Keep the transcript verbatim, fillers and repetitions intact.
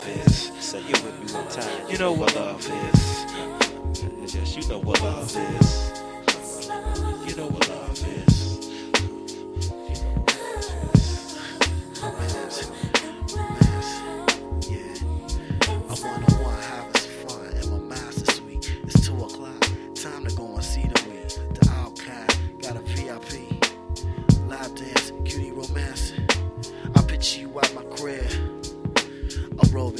is. Say it with me one time. You know what love is. Yes, you know what love is.